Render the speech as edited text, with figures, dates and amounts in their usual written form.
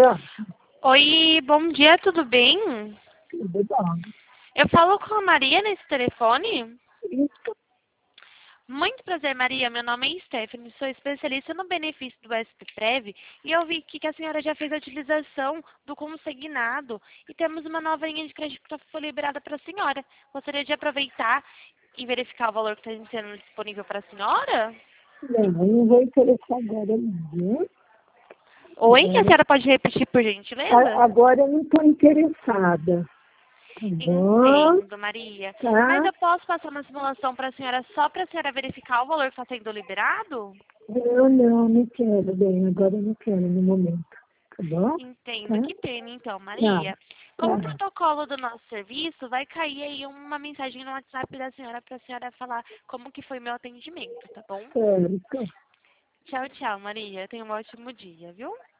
senhora? Oi, bom dia, tudo bem? Tudo bom. Eu falo com a Maria nesse telefone? Isso, Muito prazer, Maria. Meu nome é Stephanie, sou especialista no benefício do SPPrev e eu vi que a senhora já fez a utilização do consignado e temos uma nova linha de crédito que foi liberada para a senhora. Gostaria de aproveitar e verificar o valor que está sendo disponível para a senhora? não vou interessar agora não, viu? Oi, a Agora, senhora pode repetir, por gentileza? agora eu não estou interessada, tá bom? Entendo, Maria. Mas Tá? eu posso passar uma simulação para a senhora só para a senhora verificar o valor que está sendo liberado? Não quero, bem, agora eu não quero no momento, tá bom? Entendo. Tá? Que pena, então, Tá, Maria. Como tá, protocolo do nosso serviço, vai cair aí uma mensagem no WhatsApp da senhora para a senhora falar como que foi meu atendimento, tá bom? certo. Tchau, tchau, Maria. Tenha um ótimo dia, viu?